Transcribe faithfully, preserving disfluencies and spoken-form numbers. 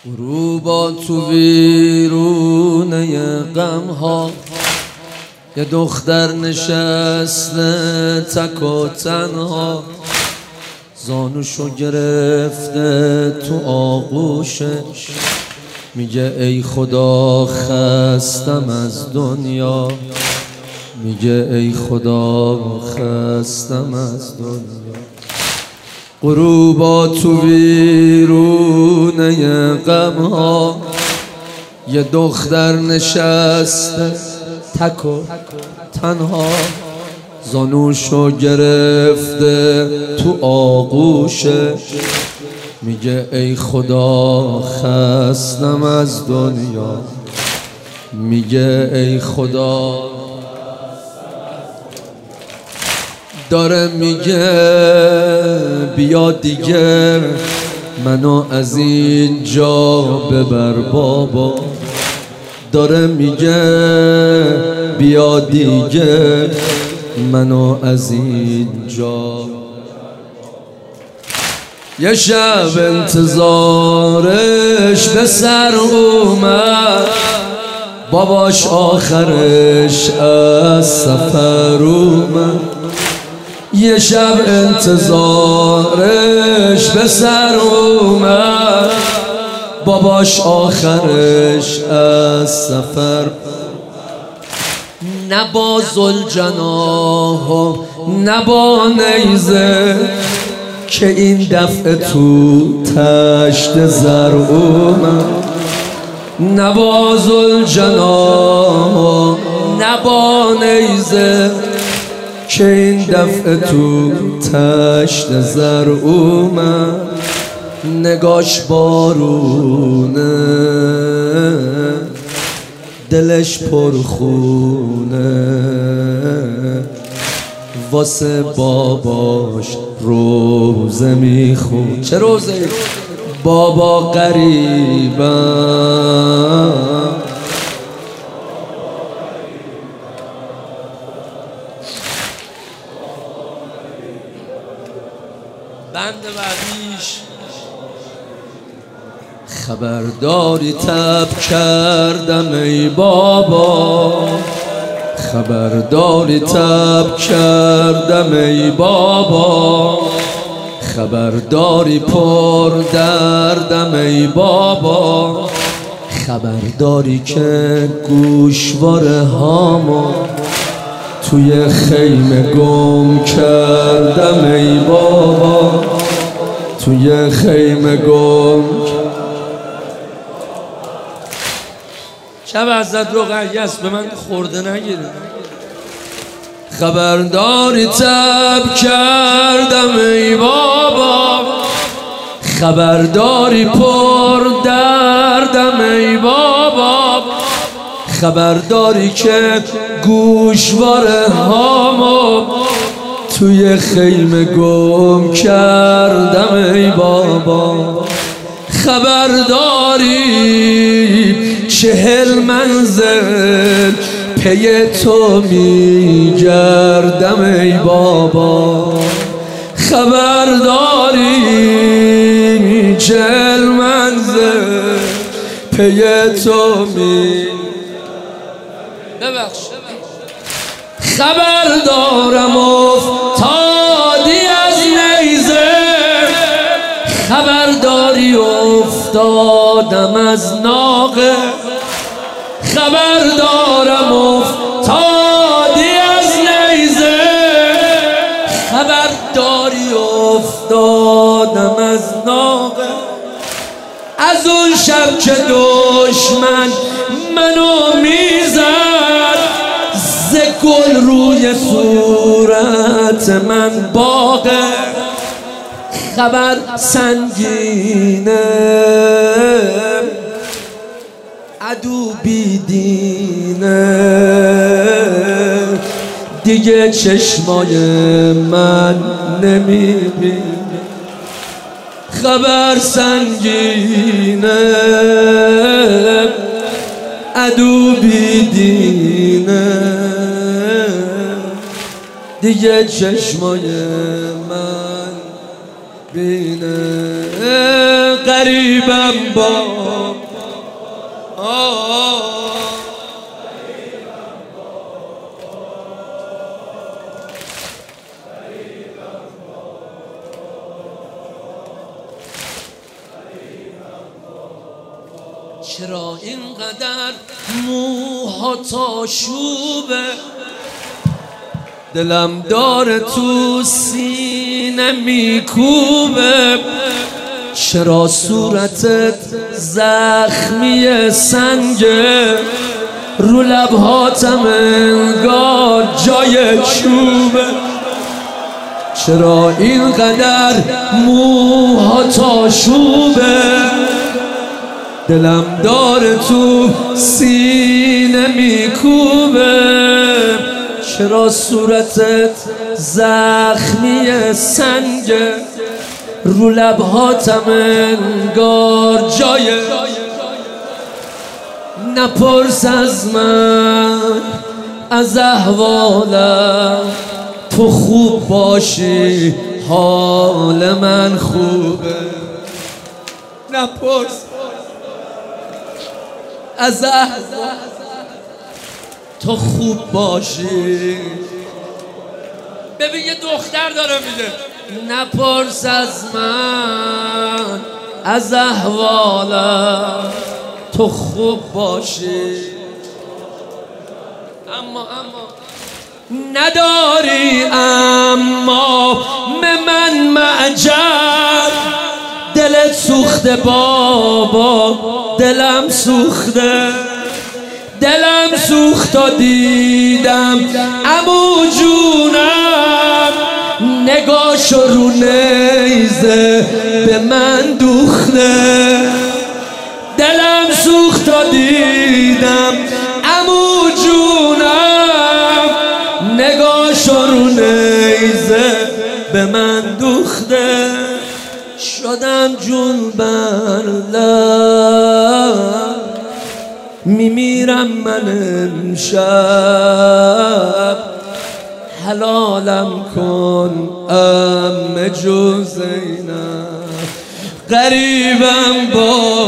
غروبا تو ویرونه غم ها یه دختر نشسته تک و تنها، زانوشو گرفته تو آغوشش، میگه ای خدا خستم از دنیا، میگه ای خدا خستم از دنیا. غروبا تو ویرونه غم ها یه دختر نشسته تک و تنها، زانوشو گرفته تو آغوشش، میگه ای خدا خستم از دنیا، میگه ای خدا. داره میگه بیا دیگه منو از اینجا ببر بابا، داره میگه بیا دیگه منو از اینجا. یه شب انتظارش به سر اومد، باباش آخرش از سفر اومد. یه شب انتظارش به سر اومد، باباش آخرش از سفر. نه با ذوالجناح و نه با نیزه که این دفعه تو تشت زر اومد، نه با ذوالجناح و نه با نیزه که این دفعه تو تشت زر اومد. نگاش بارونه دلش پرخونه، واسه باباش روزه میخون. چه روزه؟ بابا غریبم، بند بعدیش خبرداری تب کردم ای بابا، خبرداری تب کردم ای بابا، خبرداری پر دردم ای بابا، خبرداری که گوشواره هامو توی خیمه گم کردم ای بابا، توی خیمه گم. شب حضرت رقیه است، به من خورده نگیره. خبرداری تب کردم ای بابا، خبرداری پر دردم ای بابا، خبرداری که گوشواره هامو توی خیمه گم کردم ای بابا. خبرداری چهل منزل پی تو میگردم ای بابا، خبرداری چهل منزل پی تو می ببخش. خبر دارم افتادی از نیزه، خبر داری افتادم از ناقه، خبر دارم افتادی از نیزه، خبر داری افتادم از ناقه. از اون شب که دشمن منو میزد، ز گل روی صورت من باغه، خبر سنگینه عدو بیدینه، دیگه چشمای من نمیبینه. خبر سنگینه عدو بیدینه، دیگه چشمای من بینه. غریبم با آه چرا اینقدر موها تا شوبه دلم داره تو سینه میکوبه چرا صورتت زخمی سنگه رو لبهاتم انگار جای چوبه چرا اینقدر موها تا شوبه دلم داره تو سینه میکوبه چرا صورتت زخمی سنگه رو لبهاتم انگار جای نپرس از من از احوالم تو خوب باشی حال من خوبه نپرس از احوالم تو خوب باشی ببین یه دختر داره میگه نپرس از من از احوالم تو خوب باشی اما اما نداری اما به من معجب دلت سوخته بابا دلم سوخته دلم سوخت و دیدم عمو جونم نگاهشو رو نیزه به من دوخته دلم سوخت و دیدم عمو جونم نگاهشو رو نیزه به من دوخته شدم جون برلم میمیرم من امشب حلالم کن ام جو زینب غریبم با